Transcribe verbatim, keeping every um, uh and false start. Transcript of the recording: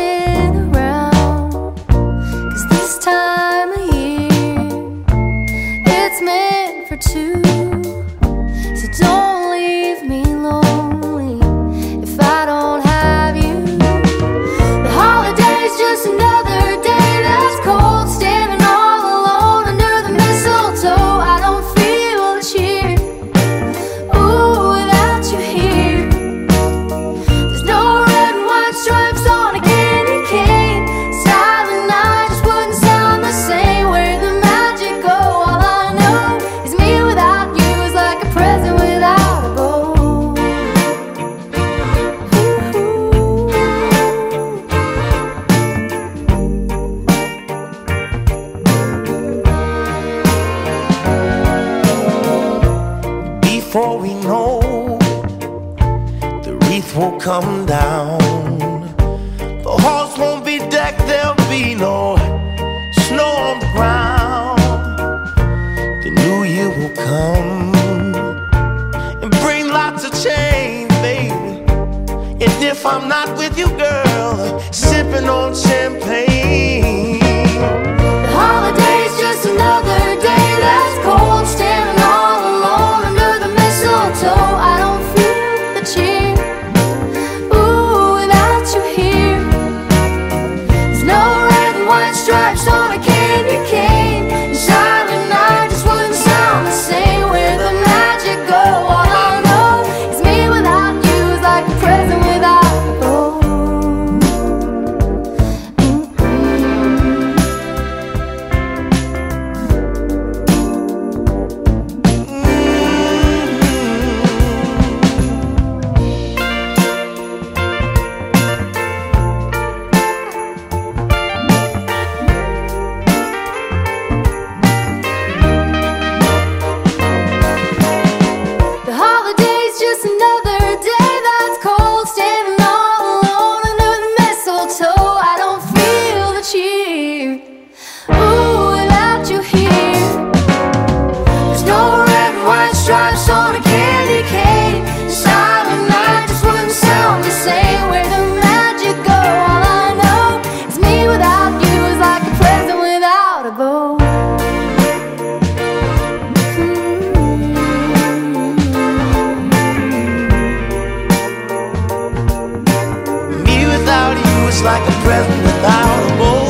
sticking around, 'cause this time of year it's meant for two. So don't leave me lonely if I don't have you. The holiday's just another day that's cold, standing all alone under the mistletoe. I don't feel the cheer, ooh, without you here. There's no red and white stripes on a candy cane. Silent night just wouldn't sound the same. Where'd the magic go? All I know is me without you is like a present without a bow. Before we know, the wreath will come down. The halls won't be decked, there'll be no snow on the ground. The new year will come and bring lots of change, baby. And if I'm not with you, girl, sipping on champagne. The holiday's just another day that's cold, standing all alone under the mistletoe. I don't feel the cheer, ooh, without you here. There's no red and white stripes on a candy cane. And silent night just wouldn't sound the same. Where'd the magic go? All I know is me without you is like a present without a bow. The holiday's just another day that's cold, standing all alone under the mistletoe. I don't feel the cheer, ooh, without you here. There's no red and white stripes on a candy cane. Silent night just wouldn't sound the same. Where'd the magic go? All I know is me without you is like a present without a bow. Me without you is like a present without a bow.